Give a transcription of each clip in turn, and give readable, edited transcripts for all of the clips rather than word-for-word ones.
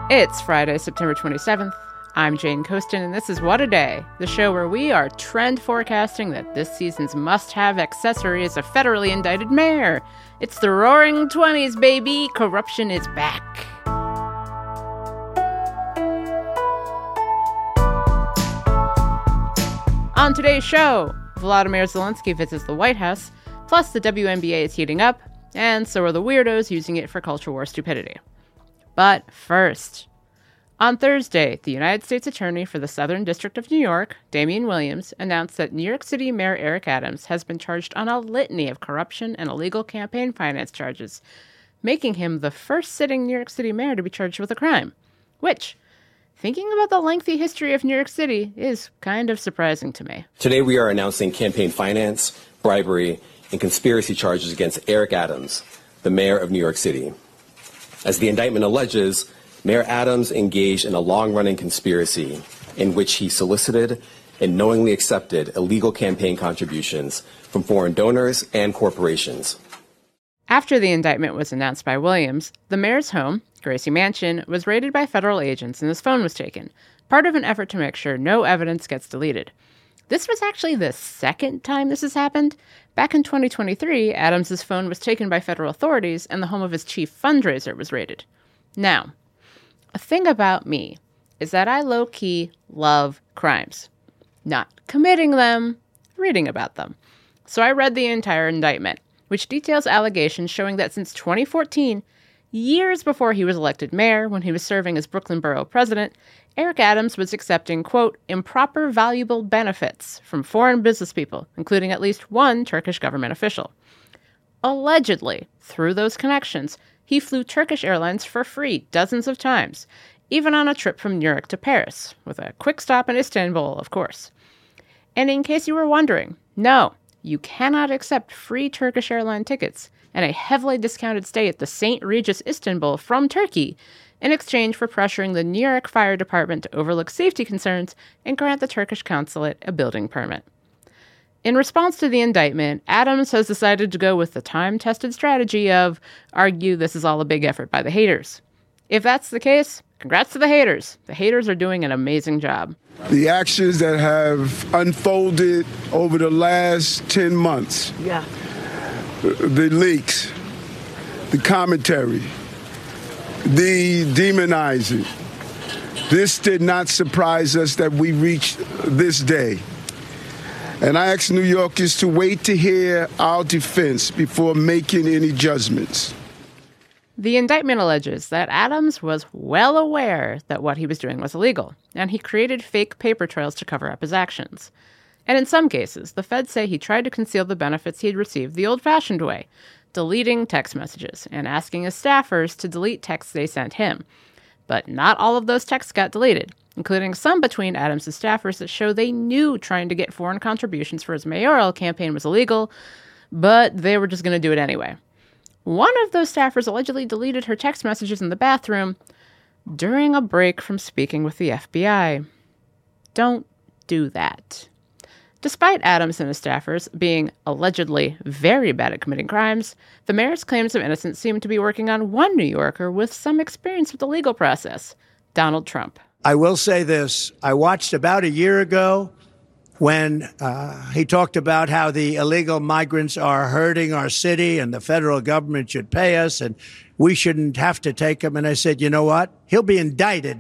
It's Friday, September 27th. I'm Jane Coaston, and this is What a Day, the show where we are trend forecasting that this season's must-have accessory is a federally indicted mayor. It's the Roaring 20s, baby! Corruption is back. On today's show, Volodymyr Zelensky visits the White House, plus the WNBA is heating up, and so are the weirdos using it for culture war stupidity. But first, on Thursday, the United States Attorney for the Southern District of New York, Damian Williams, announced that New York City Mayor Eric Adams has been charged on a litany of corruption and illegal campaign finance charges, making him the first sitting New York City mayor to be charged with a crime, which, thinking about the lengthy history of New York City, is kind of surprising to me. Today we are announcing campaign finance, bribery, and conspiracy charges against Eric Adams, the mayor of New York City. As the indictment alleges, Mayor Adams engaged in a long-running conspiracy in which he solicited and knowingly accepted illegal campaign contributions from foreign donors and corporations. After the indictment was announced by Williams, the mayor's home, Gracie Mansion, was raided by federal agents and his phone was taken, part of an effort to make sure no evidence gets deleted. This was actually the second time this has happened. Back in 2023, Adams' phone was taken by federal authorities and the home of his chief fundraiser was raided. Now, a thing about me is that I low-key love crimes. Not committing them, reading about them. So I read the entire indictment, which details allegations showing that since 2014, years before he was elected mayor, when he was serving as Brooklyn Borough president, Eric Adams was accepting, quote, improper valuable benefits from foreign business people, including at least one Turkish government official. Allegedly, through those connections, he flew Turkish Airlines for free dozens of times, even on a trip from New York to Paris, with a quick stop in Istanbul, of course. And in case you were wondering, no, you cannot accept free Turkish airline tickets and a heavily discounted stay at the St. Regis Istanbul from Turkey in exchange for pressuring the New York Fire Department to overlook safety concerns and grant the Turkish consulate a building permit. In response to the indictment, Adams has decided to go with the time-tested strategy of argue this is all a big effort by the haters. If that's the case, congrats to the haters. The haters are doing an amazing job. The actions that have unfolded over the last 10 months, the leaks, the commentary, the demonizing, this did not surprise us that we reached this day. And I ask New Yorkers to wait to hear our defense before making any judgments. The indictment alleges that Adams was well aware that what he was doing was illegal, and he created fake paper trails to cover up his actions. And in some cases, the feds say he tried to conceal the benefits he had received the old-fashioned way, deleting text messages and asking his staffers to delete texts they sent him. But not all of those texts got deleted, including some between Adams' staffers that show they knew trying to get foreign contributions for his mayoral campaign was illegal, but they were just going to do it anyway. One of those staffers allegedly deleted her text messages in the bathroom during a break from speaking with the FBI. Don't do that. Despite Adams and his staffers being allegedly very bad at committing crimes, the mayor's claims of innocence seem to be working on one New Yorker with some experience with the legal process, Donald Trump. I will say this. I watched about a year ago when he talked about how the illegal migrants are hurting our city and the federal government should pay us and we shouldn't have to take them. And I said, you know what? He'll be indicted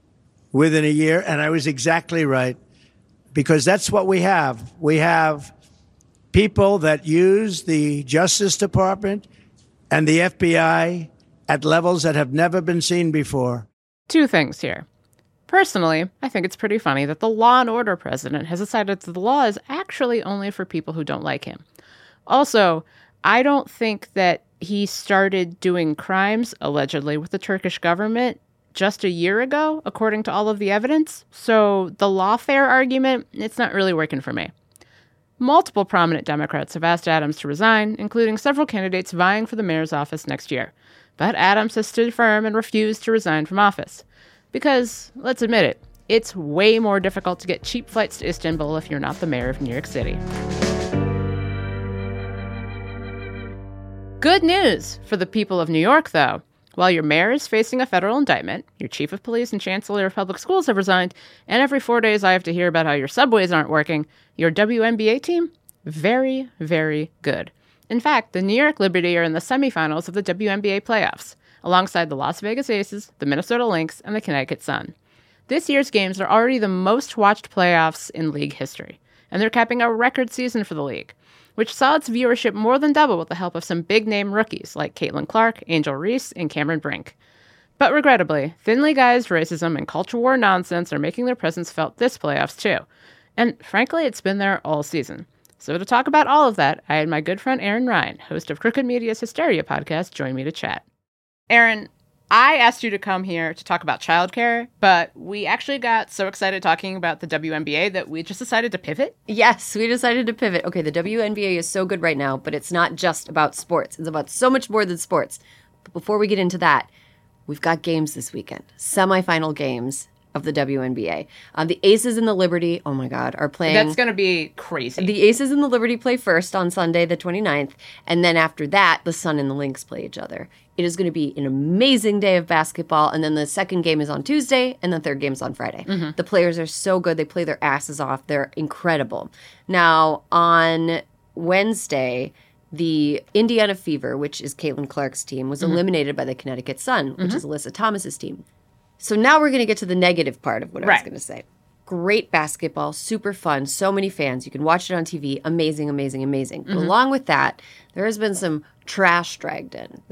within a year. And I was exactly right. Because that's what we have. We have people that use the Justice Department and the FBI at levels that have never been seen before. Two things here. Personally, I think it's pretty funny that the law and order president has decided that the law is actually only for people who don't like him. Also, I don't think that he started doing crimes, allegedly, with the Turkish government just a year ago, according to all of the evidence. So the lawfare argument, it's not really working for me. Multiple prominent Democrats have asked Adams to resign, including several candidates vying for the mayor's office next year. But Adams has stood firm and refused to resign from office. Because, let's admit it, it's way more difficult to get cheap flights to Istanbul if you're not the mayor of New York City. Good news for the people of New York, though. While your mayor is facing a federal indictment, your chief of police and chancellor of public schools have resigned, and every 4 days I have to hear about how your subways aren't working, your WNBA team? Very, very good. In fact, the New York Liberty are in the semifinals of the WNBA playoffs, alongside the Las Vegas Aces, the Minnesota Lynx, and the Connecticut Sun. This year's games are already the most watched playoffs in league history, and they're capping a record season for the league, which saw its viewership more than double with the help of some big-name rookies like Caitlin Clark, Angel Reese, and Cameron Brink. But regrettably, thinly guised racism and culture war nonsense are making their presence felt this playoffs too. And frankly, it's been there all season. So to talk about all of that, I had my good friend Aaron Ryan, host of Crooked Media's Hysteria podcast, join me to chat. Aaron, I asked you to come here to talk about childcare, but we actually got so excited talking about the WNBA that we just decided to pivot. Yes, we decided to pivot. Okay, the WNBA is so good right now, but it's not just about sports. It's about so much more than sports. But before we get into that, we've got games this weekend, semifinal games of the WNBA. The Aces and the Liberty, oh my God, are playing. That's going to be crazy. The Aces and the Liberty play first on Sunday, the 29th, and then after that, the Sun and the Lynx play each other. It is going to be an amazing day of basketball, and then the second game is on Tuesday, and the third game is on Friday. Mm-hmm. The players are so good. They play their asses off. They're incredible. Now, on Wednesday, the Indiana Fever, which is Caitlin Clark's team, was eliminated by the Connecticut Sun, which is Alyssa Thomas's team. So now we're going to get to the negative part of what I was going to say. Great basketball, super fun, so many fans. You can watch it on TV. Amazing, amazing, amazing. But along with that, there has been some trash dragged in.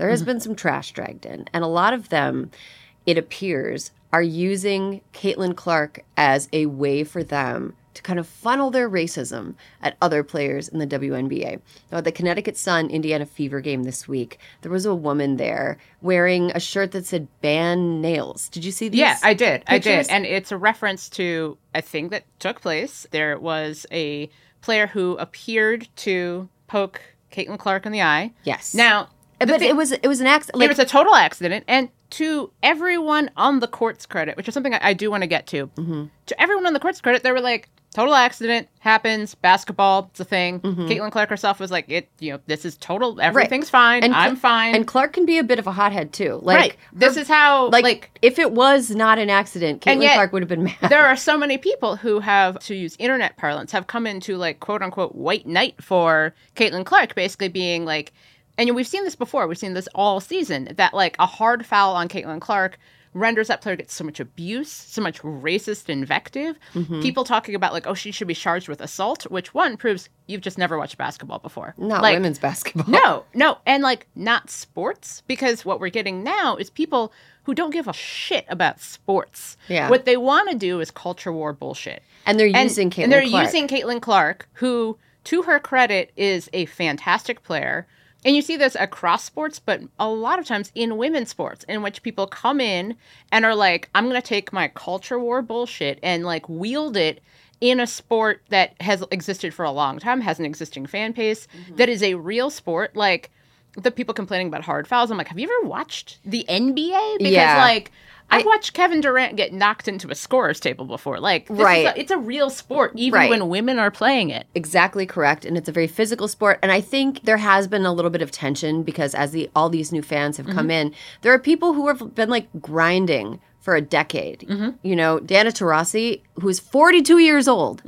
And a lot of them, it appears, are using Caitlin Clark as a way for them to kind of funnel their racism at other players in the WNBA. Now, at the Connecticut Sun Indiana Fever game this week, there was a woman there wearing a shirt that said "Ban Nails." Did you see these? Yeah, I did. Pictures? And it's a reference to a thing that took place. There was a player who appeared to poke Caitlin Clark in the eye. Yes. Now, but it was an accident. It was a total accident, and to everyone on the court's credit, which is something I do want to get to, to everyone on the court's credit, they were like, total accident, happens, basketball, it's a thing. Caitlin Clark herself was like, this is total, everything's fine, and I'm fine. And Clark can be a bit of a hothead, too. This is how, if it was not an accident, Caitlin Clark would have been mad. There are so many people who have, to use internet parlance, have come into, quote-unquote, white knight for Caitlin Clark, basically being like, and we've seen this before, we've seen this all season, that, a hard foul on Caitlin Clark renders that player get so much abuse, so much racist invective. People talking about, she should be charged with assault, which, one, proves you've just never watched basketball before. Not women's basketball. No. And, not sports, because what we're getting now is people who don't give a shit about sports. Yeah. What they want to do is culture war bullshit. And they're using Caitlin Clark. And they're using Caitlin Clark, who, to her credit, is a fantastic player. And you see this across sports, but a lot of times in women's sports, in which people come in and are like, I'm going to take my culture war bullshit and wield it in a sport that has existed for a long time, has an existing fan base, that is a real sport. The people complaining about hard fouls, I'm like, have you ever watched the NBA? Because I've watched Kevin Durant get knocked into a scorer's table before. It's a real sport, even when women are playing it. Exactly correct. And it's a very physical sport. And I think there has been a little bit of tension because as all these new fans have come in, there are people who have been grinding for a decade. Diana Taurasi, who's 42 years old,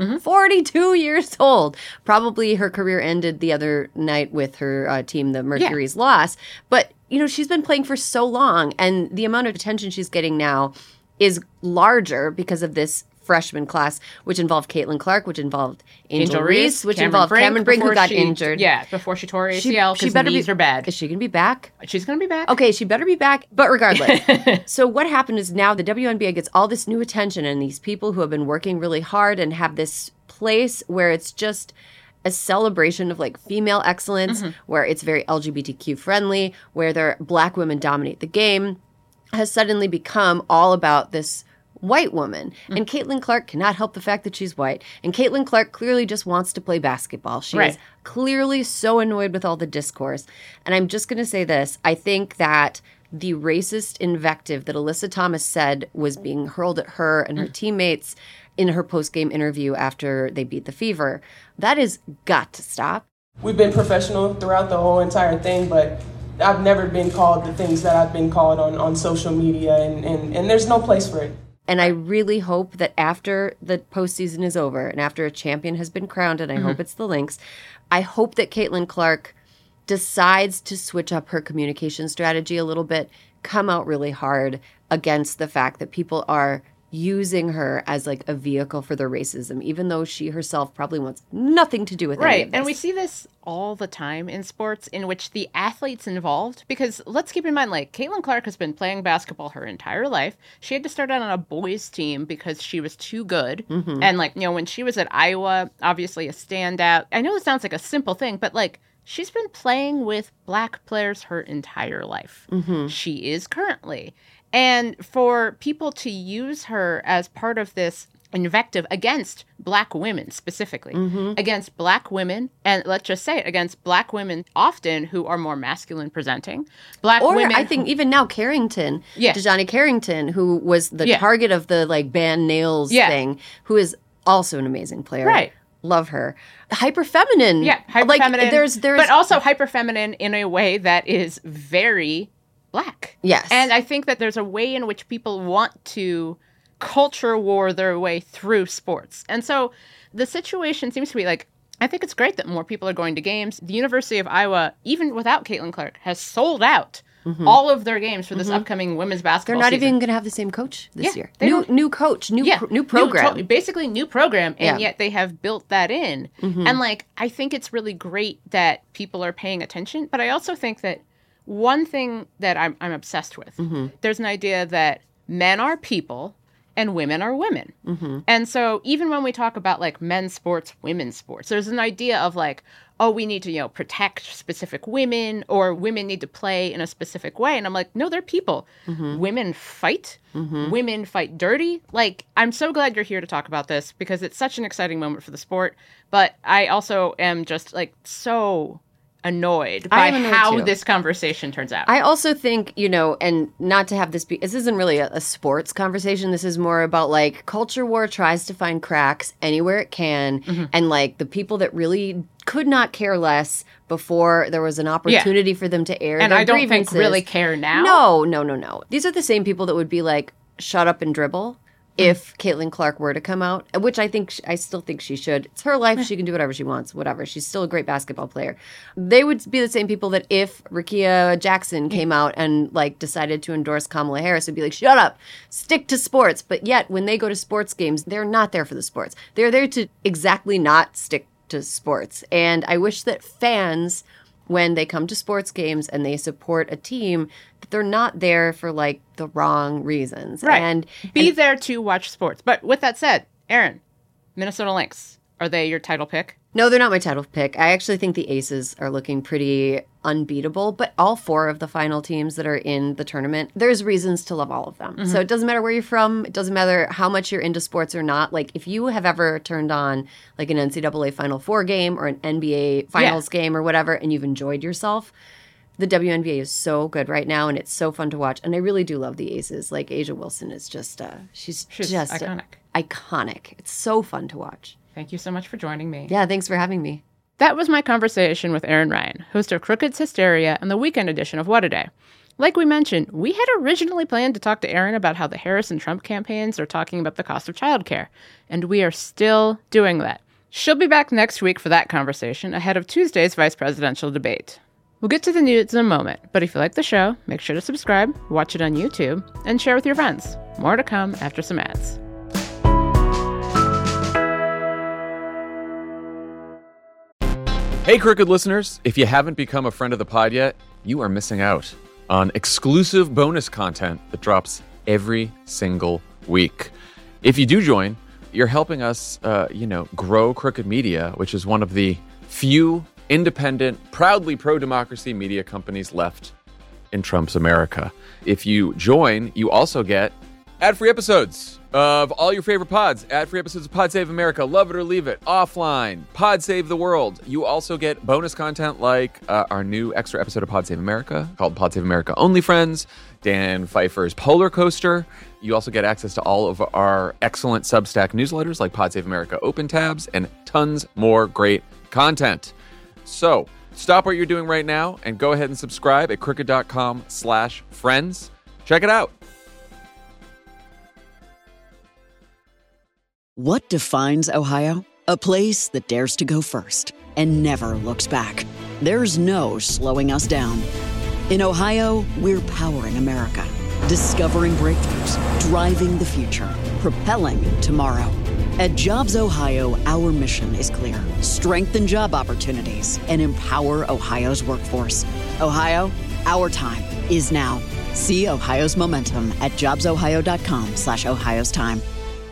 42 years old. Probably her career ended the other night with her team, the Mercury's loss. But she's been playing for so long, and the amount of attention she's getting now is larger because of this freshman class, which involved Caitlin Clark, which involved Angel Reese, which involved Cameron Brink, who got injured. Yeah, before she tore ACL, because knees are bad. Is she going to be back? She's going to be back. Okay, she better be back, but regardless. So what happened is now the WNBA gets all this new attention, and these people who have been working really hard and have this place where it's just a celebration of female excellence, where it's very LGBTQ friendly, where Black women dominate the game, has suddenly become all about this white woman. And Caitlin Clark cannot help the fact that she's white. And Caitlin Clark clearly just wants to play basketball. She is clearly so annoyed with all the discourse. And I'm just going to say this. I think that the racist invective that Alyssa Thomas said was being hurled at her and her teammates in her post-game interview after they beat the Fever, that has got to stop. We've been professional throughout the whole entire thing, but I've never been called the things that I've been called on social media, and there's no place for it. And I really hope that after the postseason is over and after a champion has been crowned, and I hope it's the Lynx, I hope that Caitlin Clark decides to switch up her communication strategy a little bit, come out really hard against the fact that people are using her as like a vehicle for their racism, even though she herself probably wants nothing to do with any of this. And we see this all the time in sports in which the athletes involved, because let's keep in mind, like, Caitlin Clark has been playing basketball her entire life. She had to start out on a boys team because she was too good. And like, you know, when she was at Iowa, obviously a standout. I know it sounds like a simple thing, but like, she's been playing with black players her entire life. She is currently. And for people to use her as part of this invective against black women specifically, against black women, and let's just say it, against black women often who are more masculine presenting. Black women. I think even now Carrington, DeJohnny Carrington, who was the target of the like band nails thing, who is also an amazing player. Right. Love her. Hyperfeminine. Yeah, hyperfeminine. Like, there's but also hyperfeminine in a way that is very black. Yes. And I think that there's a way in which people want to culture war their way through sports. And so the situation seems to be like, I think it's great that more people are going to games. The University of Iowa, even without Caitlin Clark, has sold out all of their games for this upcoming women's basketball They're not season. even going to have the same coach this year. New coach, new program. Basically new program, and yet they have built that in. And like, I think it's really great that people are paying attention, but I also think that one thing that I'm obsessed with, there's an idea that men are people and women are women. And so even when we talk about like men's sports, women's sports, there's an idea of like, oh, we need to, you know, protect specific women, or women need to play in a specific way. And I'm like, no, they're people. Women fight. Women fight dirty. Like, I'm so glad you're here to talk about this because it's such an exciting moment for the sport. But I also am just like so annoyed by how this conversation turns out. I also think, you know, and not to have this be, this isn't really a sports conversation. This is more about like culture war tries to find cracks anywhere it can. And like the people that really could not care less before there was an opportunity for them to air and their I don't grievances. think really care now. No. These are the same people that would be like, shut up and dribble. If Caitlin Clark were to come out, which I still think she should. It's her life. She can do whatever she wants, whatever. She's still a great basketball player. They would be the same people that if Rickea Jackson came out and like decided to endorse Kamala Harris, would be like, shut up, stick to sports. But yet when they go to sports games, they're not there for the sports. They're there to exactly not stick to sports. And I wish that fans, when they come to sports games and they support a team, that they're not there for like the wrong reasons. Right. And be there to watch sports. But with that said, Erin, Minnesota Lynx, are they your title pick? No, they're not my title pick. I actually think the Aces are looking pretty unbeatable, but all four of the final teams that are in the tournament, there's reasons to love all of them. So it doesn't matter where you're from. It doesn't matter how much you're into sports or not. Like if you have ever turned on like an NCAA Final Four game or an NBA Finals game or whatever, and you've enjoyed yourself, the WNBA is so good right now, and it's so fun to watch. And I really do love the Aces. Like A'ja Wilson is just, she's just iconic. Iconic. It's so fun to watch. Thank you so much for joining me. Yeah, thanks for having me. That was my conversation with Erin Ryan, host of Crooked's Hysteria and the weekend edition of What a Day. Like we mentioned, we had originally planned to talk to Erin about how the Harris and Trump campaigns are talking about the cost of childcare, and we are still doing that. She'll be back next week for that conversation ahead of Tuesday's vice presidential debate. We'll get to the news in a moment, but if you like the show, make sure to subscribe, watch it on YouTube, and share with your friends. More to come after some ads. Hey, Crooked listeners, if you haven't become a friend of the pod yet, you are missing out on exclusive bonus content that drops every single week. If you do join, you're helping us, grow Crooked Media, which is one of the few independent, proudly pro-democracy media companies left in Trump's America. If you join, you also get ad-free episodes of all your favorite pods, ad-free episodes of Pod Save America, Love It or Leave It, Offline, Pod Save the World. You also get bonus content like our new extra episode of Pod Save America called Pod Save America Only Friends, Dan Pfeiffer's Polar Coaster. You also get access to all of our excellent Substack newsletters like Pod Save America Open Tabs and tons more great content. So stop what you're doing right now and go ahead and subscribe at crooked.com/friends. Check it out. What defines Ohio? A place that dares to go first and never looks back. There's no slowing us down. In Ohio, we're powering America, discovering breakthroughs, driving the future, propelling tomorrow. At Jobs Ohio, our mission is clear: strengthen job opportunities and empower Ohio's workforce. Ohio, our time is now. See Ohio's momentum at jobsohio.com/Ohio's time.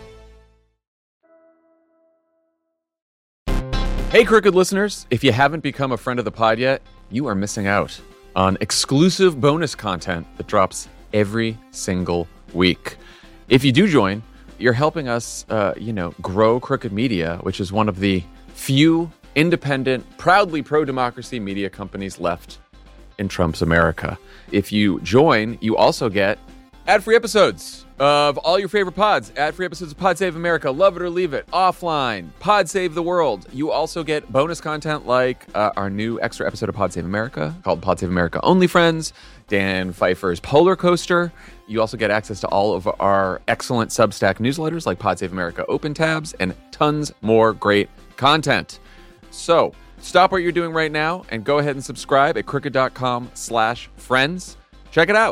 Hey, Crooked listeners, if you haven't become a friend of the pod yet, you are missing out on exclusive bonus content that drops every single week. If you do join, you're helping us, grow Crooked Media, which is one of the few independent, proudly pro-democracy media companies left in Trump's America. If you join, you also get ad-free episodes of all your favorite pods, ad-free episodes of Pod Save America, Love It or Leave It, Offline, Pod Save the World. You also get bonus content like our new extra episode of Pod Save America called Pod Save America Only Friends, Dan Pfeiffer's Polar Coaster. You also get access to all of our excellent Substack newsletters like Pod Save America Open Tabs and tons more great content. So stop what you're doing right now and go ahead and subscribe at crooked.com/friends. Check it out.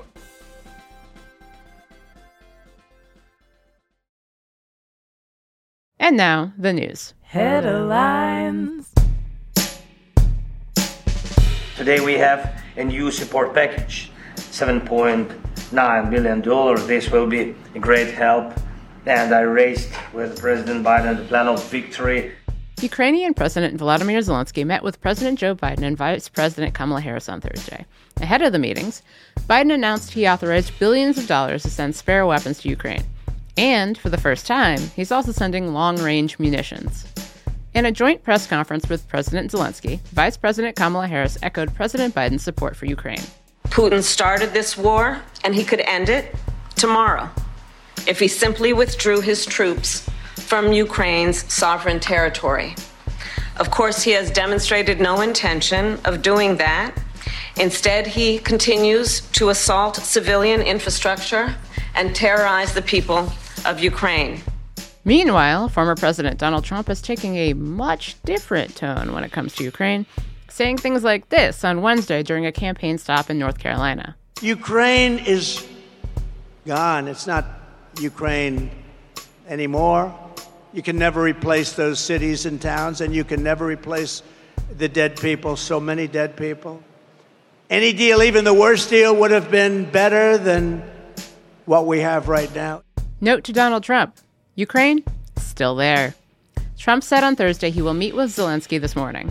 And now, the news. Headlines. Today we have a new support package, $7.9 billion. This will be a great help. And I raised with President Biden the plan of victory. Ukrainian President Volodymyr Zelensky met with President Joe Biden and Vice President Kamala Harris on Thursday. Ahead of the meetings, Biden announced he authorized billions of dollars to send spare weapons to Ukraine. And, for the first time, he's also sending long-range munitions. In a joint press conference with President Zelensky, Vice President Kamala Harris echoed President Biden's support for Ukraine. Putin started this war, and he could end it tomorrow if he simply withdrew his troops from Ukraine's sovereign territory. Of course, he has demonstrated no intention of doing that. Instead, he continues to assault civilian infrastructure and terrorize the people of Ukraine. Meanwhile, former President Donald Trump is taking a much different tone when it comes to Ukraine, saying things like this on Wednesday during a campaign stop in North Carolina. Ukraine is gone. It's not Ukraine anymore. You can never replace those cities and towns, and you can never replace the dead people, so many dead people. Any deal, even the worst deal, would have been better than what we have right now. Note to Donald Trump, Ukraine, still there. Trump said on Thursday he will meet with Zelensky this morning.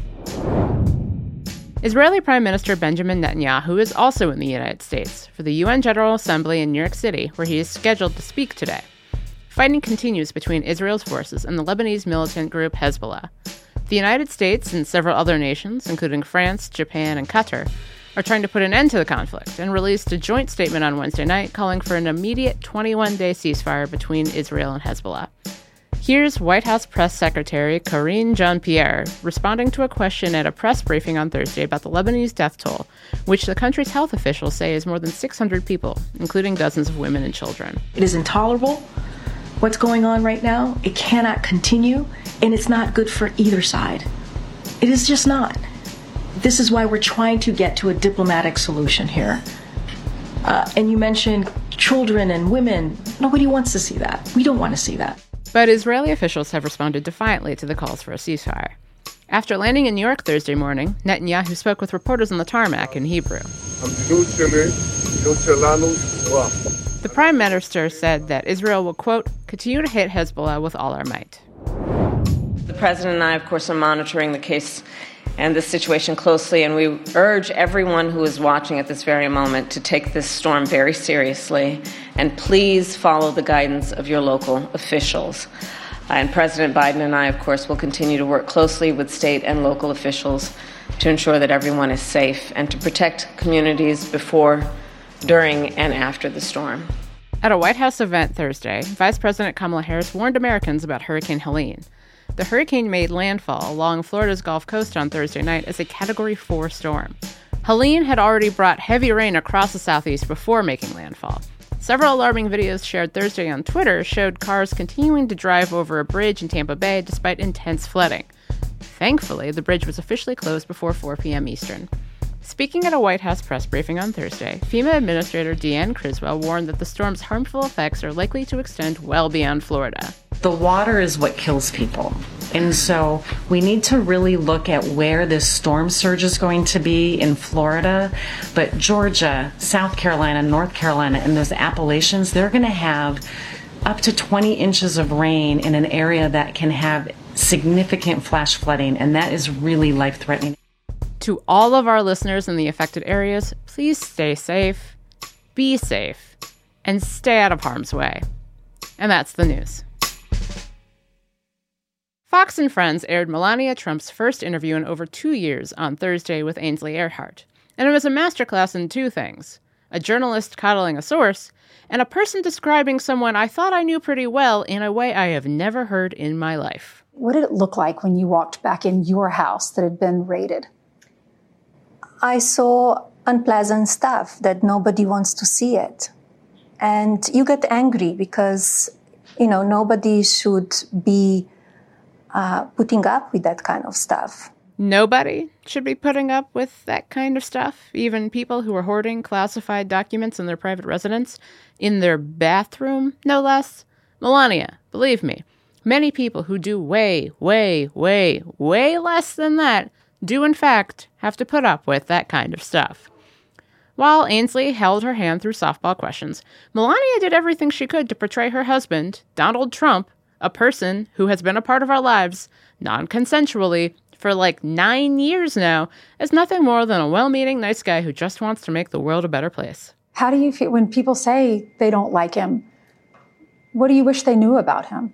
Israeli Prime Minister Benjamin Netanyahu is also in the United States for the UN General Assembly in New York City, where he is scheduled to speak today. Fighting continues between Israel's forces and the Lebanese militant group Hezbollah. The United States and several other nations, including France, Japan, and Qatar, are trying to put an end to the conflict and released a joint statement on Wednesday night calling for an immediate 21-day ceasefire between Israel and Hezbollah. Here's White House Press Secretary Karine Jean-Pierre responding to a question at a press briefing on Thursday about the Lebanese death toll, which the country's health officials say is more than 600 people, including dozens of women and children. It is intolerable what's going on right now. It cannot continue, and it's not good for either side. It is just not. This is why we're trying to get to a diplomatic solution here. And you mentioned children and women. Nobody wants to see that. We don't want to see that. But Israeli officials have responded defiantly to the calls for a ceasefire. After landing in New York Thursday morning, Netanyahu spoke with reporters on the tarmac in Hebrew. The Prime Minister said that Israel will, quote, continue to hit Hezbollah with all our might. The President and I, of course, are monitoring the case and this situation closely, and we urge everyone who is watching at this very moment to take this storm very seriously and please follow the guidance of your local officials. And President Biden and I, of course, will continue to work closely with state and local officials to ensure that everyone is safe and to protect communities before, during, and after the storm. At a White House event Thursday, Vice President Kamala Harris warned Americans about Hurricane Helene. the hurricane made landfall along Florida's Gulf Coast on Thursday night as a Category 4 storm. Helene had already brought heavy rain across the southeast before making landfall. Several alarming videos shared Thursday on Twitter showed cars continuing to drive over a bridge in Tampa Bay despite intense flooding. Thankfully, the bridge was officially closed before 4 p.m. Eastern. Speaking at a White House press briefing on Thursday, FEMA Administrator Deanne Criswell warned that the storm's harmful effects are likely to extend well beyond Florida. The water is what kills people. And so we need to really look at where this storm surge is going to be in Florida. But Georgia, South Carolina, North Carolina, and those Appalachians, they're going to have up to 20 inches of rain in an area that can have significant flash flooding, and that is really life-threatening. To all of our listeners in the affected areas, please stay safe, be safe, and stay out of harm's way. And that's the news. Fox and Friends aired Melania Trump's first interview in over 2 years on Thursday with Ainsley Earhardt. And it was a masterclass in two things: a journalist coddling a source, and a person describing someone I thought I knew pretty well in a way I have never heard in my life. What did it look like when you walked back in your house that had been raided? I saw unpleasant stuff that nobody wants to see it. And you get angry because, nobody should be putting up with that kind of stuff. Nobody should be putting up with that kind of stuff. Even people who are hoarding classified documents in their private residence, in their bathroom, no less. Melania, believe me, many people who do way, way, way, way less than that do in fact have to put up with that kind of stuff. While Ainsley held her hand through softball questions, Melania did everything she could to portray her husband, Donald Trump, a person who has been a part of our lives, non-consensually, for like 9 years now, as nothing more than a well-meaning nice guy who just wants to make the world a better place. How do you feel when people say they don't like him? What do you wish they knew about him?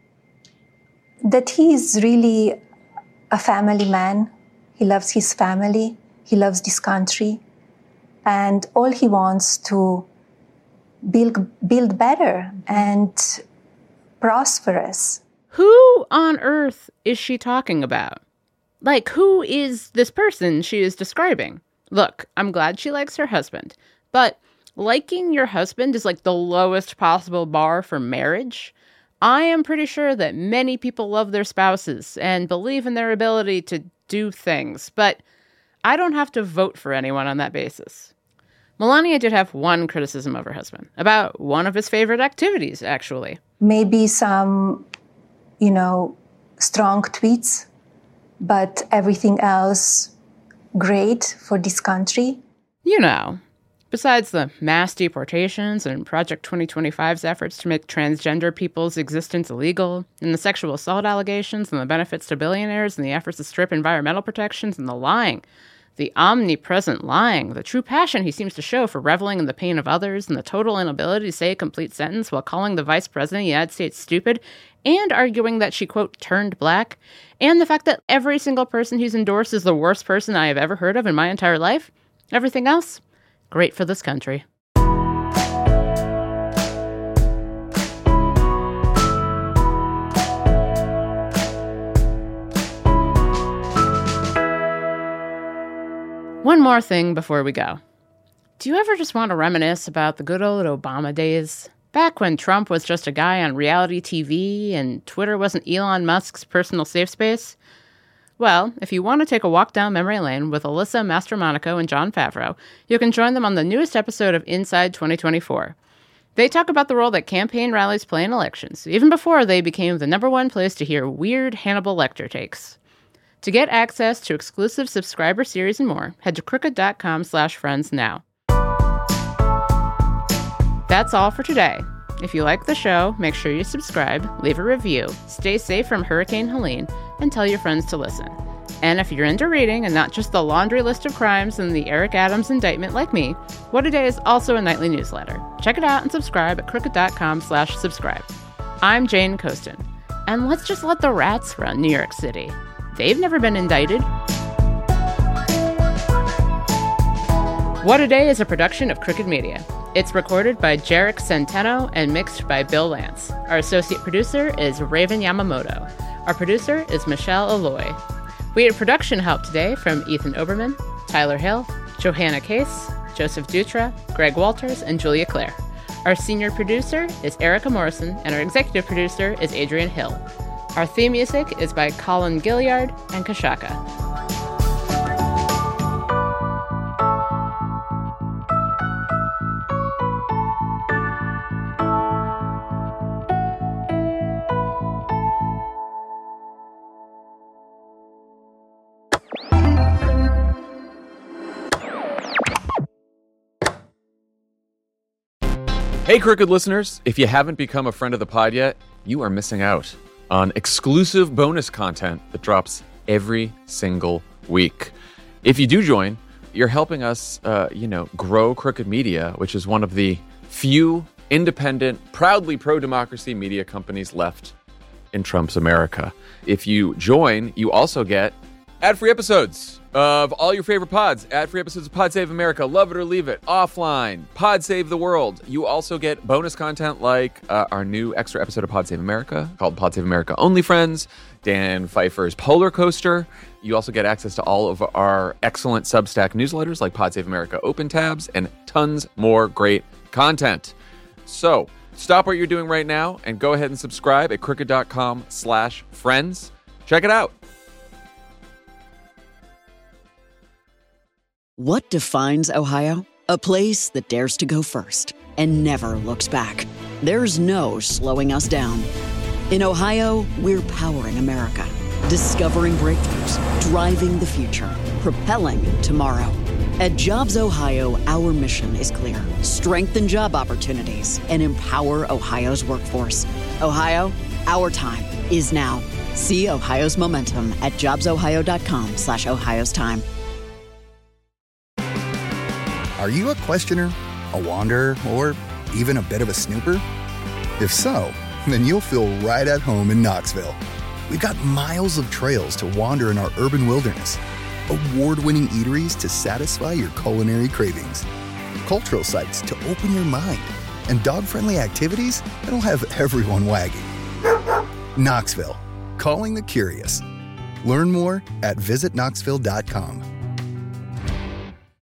That he's really a family man. He loves his family. He loves this country. And all he wants to build better and prosperous. Who on earth is she talking about? Like, who is this person she is describing? Look, I'm glad she likes her husband, but liking your husband is like the lowest possible bar for marriage. I am pretty sure that many people love their spouses and believe in their ability to do things, but I don't have to vote for anyone on that basis. Melania did have one criticism of her husband, about one of his favorite activities, actually. Maybe some, strong tweets, but everything else great for this country. Besides the mass deportations and Project 2025's efforts to make transgender people's existence illegal, and the sexual assault allegations and the benefits to billionaires and the efforts to strip environmental protections and the lying, the omnipresent lying, the true passion he seems to show for reveling in the pain of others, and the total inability to say a complete sentence while calling the vice president of the United States stupid, and arguing that she, quote, turned black, and the fact that every single person he's endorsed is the worst person I have ever heard of in my entire life. Everything else, great for this country. One more thing before we go. Do you ever just want to reminisce about the good old Obama days? Back when Trump was just a guy on reality TV and Twitter wasn't Elon Musk's personal safe space? Well, if you want to take a walk down memory lane with Alyssa Mastromonaco and Jon Favreau, you can join them on the newest episode of Inside 2024. They talk about the role that campaign rallies play in elections, even before they became the #1 place to hear weird Hannibal Lecter takes. To get access to exclusive subscriber series and more, head to crooked.com/friends now. That's all for today. If you like the show, make sure you subscribe, leave a review, stay safe from Hurricane Helene, and tell your friends to listen. And if you're into reading and not just the laundry list of crimes and the Eric Adams indictment like me, What A Day is also a nightly newsletter. Check it out and subscribe at crooked.com/subscribe. I'm Jane Coaston, and let's just let the rats run New York City. They've never been indicted. What A Day is a production of Crooked Media. It's recorded by Jarek Centeno and mixed by Bill Lance. Our associate producer is Raven Yamamoto. Our producer is Michelle Alloy. We had production help today from Ethan Oberman, Tyler Hill, Johanna Case, Joseph Dutra, Greg Walters, and Julia Clare. Our senior producer is Erica Morrison, and our executive producer is Adrian Hill. Our theme music is by Colin Gilliard and Kashaka. Hey, Crooked listeners, if you haven't become a friend of the pod yet, you are missing out on exclusive bonus content that drops every single week. If you do join, you're helping us, grow Crooked Media, which is one of the few independent, proudly pro-democracy media companies left in Trump's America. If you join, you also get ad-free episodes of all your favorite pods, ad-free episodes of Pod Save America, Love It or Leave It, Offline, Pod Save the World. You also get bonus content like our new extra episode of Pod Save America called Pod Save America Only Friends, Dan Pfeiffer's Polar Coaster. You also get access to all of our excellent Substack newsletters like Pod Save America Open Tabs and tons more great content. So stop what you're doing right now and go ahead and subscribe at crooked.com/friends. Check it out. What defines Ohio? A place that dares to go first and never looks back. There's no slowing us down. In Ohio, we're powering America, discovering breakthroughs, driving the future, propelling tomorrow. At Jobs Ohio, our mission is clear: strengthen job opportunities and empower Ohio's workforce. Ohio, our time is now. See Ohio's momentum at jobsohio.com/Ohio's time. Are you a questioner, a wanderer, or even a bit of a snooper? If so, then you'll feel right at home in Knoxville. We've got miles of trails to wander in our urban wilderness, award-winning eateries to satisfy your culinary cravings, cultural sites to open your mind, and dog-friendly activities that'll have everyone wagging. Knoxville, calling the curious. Learn more at visitknoxville.com.